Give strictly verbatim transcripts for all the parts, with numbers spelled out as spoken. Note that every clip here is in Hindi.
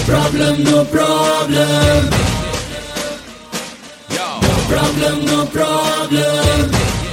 problem, no problem. No problem, no problem.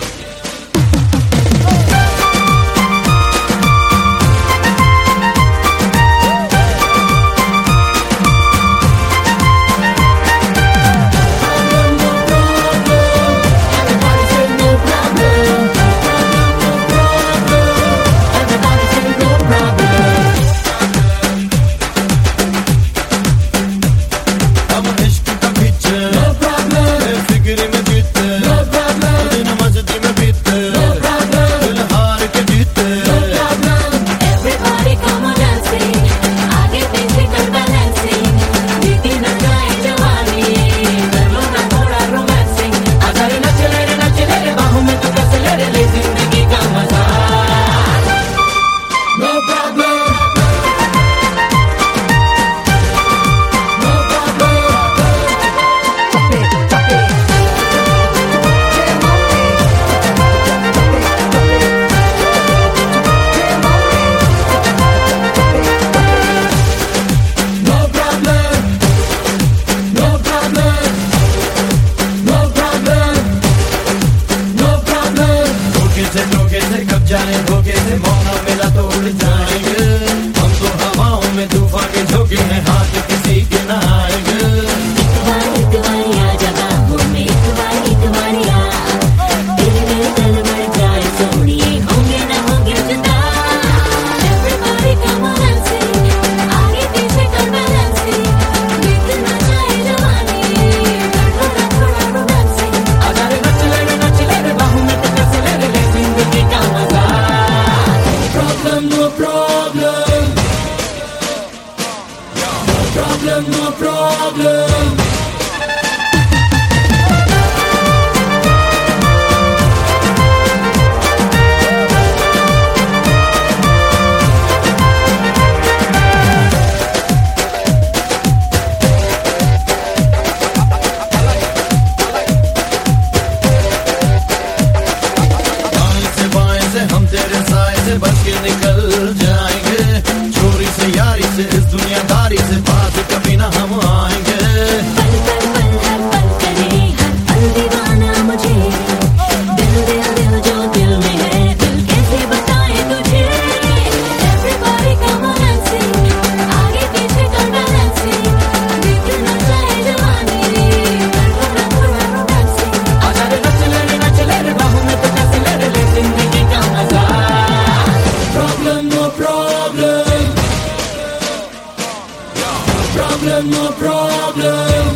धोखे से कब जाने धोखे से मौका मिला तो उड़ जाएंगे हम तो हवाओं में तूफान के झोंके हैं हाथ किसी के ना आएंगे। Problem, no problem. हम तेरे साए से बच के निकल जाएंगे चोरी से यारी से इस दुनियादारी से पास कभी ना हम आएंगे। पल पल पल हर पल करे हर पल दीवाना मुझे दिल दिल दिल जो दिल में है दिल कैसे बताए तुझे। Everybody come on and sing आगे पीछे कर balancing बीतना चाहे जवानी कर पूरा पूरा romancing आजा रे नच ले रे नच ले रे बाहों में तो कैसे ले रे ले जिंदगी का मजा। Problem, no problem. Problem, no problem.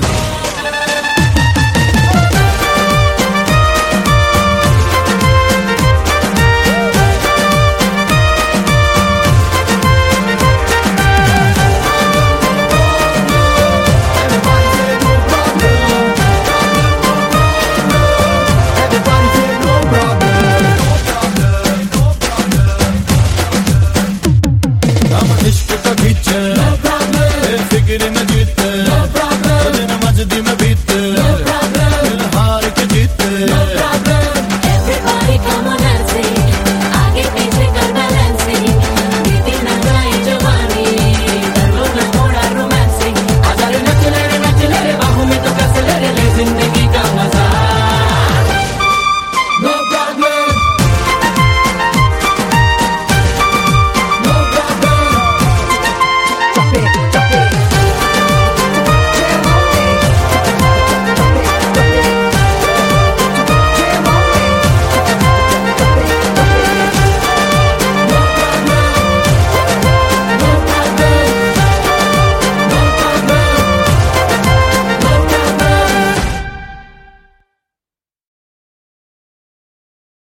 इश्क का पीछे फिक्र में जीत